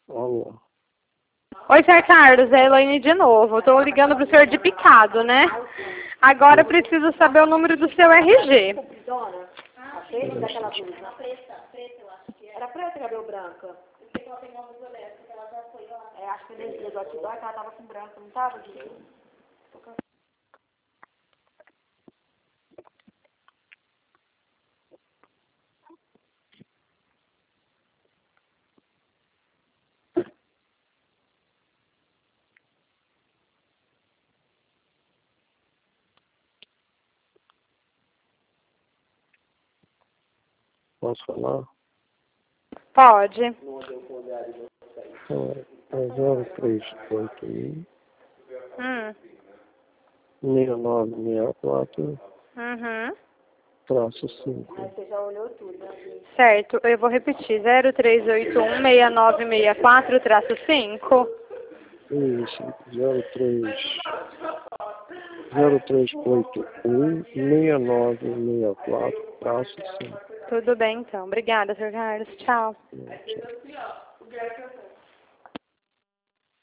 Alô. Oi, Sr. Carlos, é a Elaine de novo. Estou ligando para o senhor de Picado, né? Agora eu preciso saber o número do seu RG. A preta daquela blusa. Era preta, cabelo branca. É, acho que a energia do outdoor que ela tava com branco, não tava, Gui? Posso falar? Pode. É 0381 6964 Uhum. traço 5. Você já olhou tudo, né, Gui? Certo, eu vou repetir. 0381-6964-5. Isso, 0381 6964 traço 5. Tudo bem, então. Obrigada, Sr. Carlos. Tchau. Tchau.